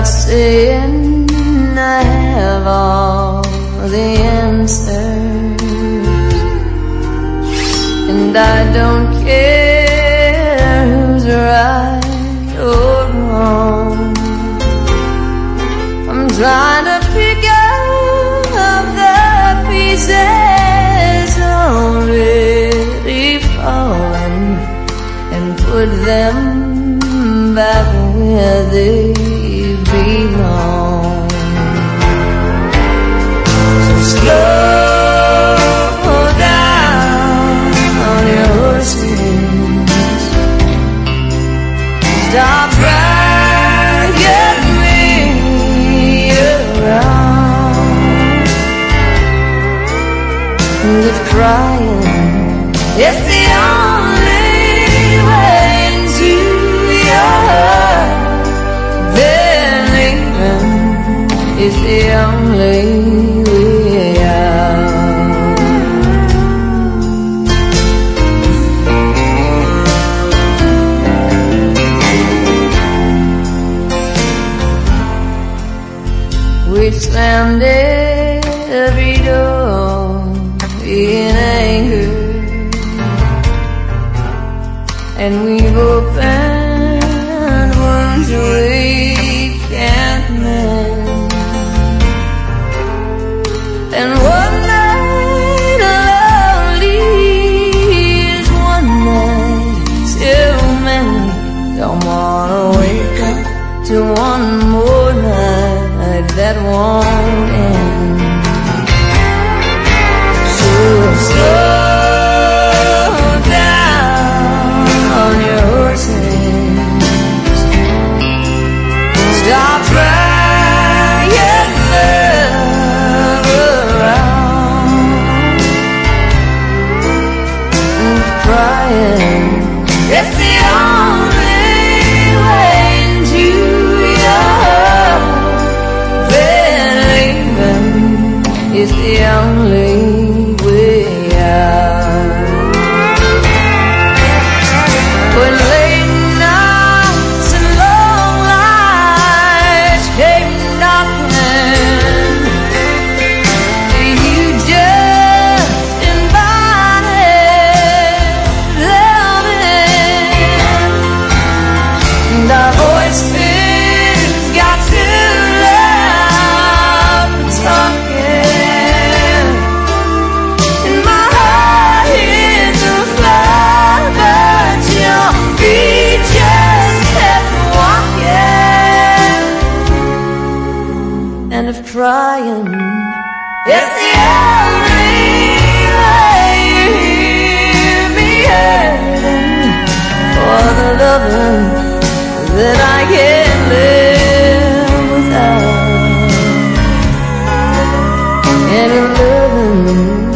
not saying I have all the answers, and I don't care who's right or wrong. I'm trying to pick up the pieces already fallen and put them back where they belong. So slow down on your horses, stop dragging me around. And if crying is the only way into your heart, then leaving is the only way out. We slammed every door in anger, and we've opened wounds we can't mend. And one night lonely is one night too many. Don't wanna wake up to one more night that won't end. So slow down on your horses, stop crying love around. Crying, it's the only way into your heart. Believing is the only way out. When late nights and long nights came knocking, you just invited them in, and our voices got too loud for talking, and my heart hit the floor, but your feet just kept walking. And if crying is the only way you hear me hurting for the loving that I can't live without, and a loving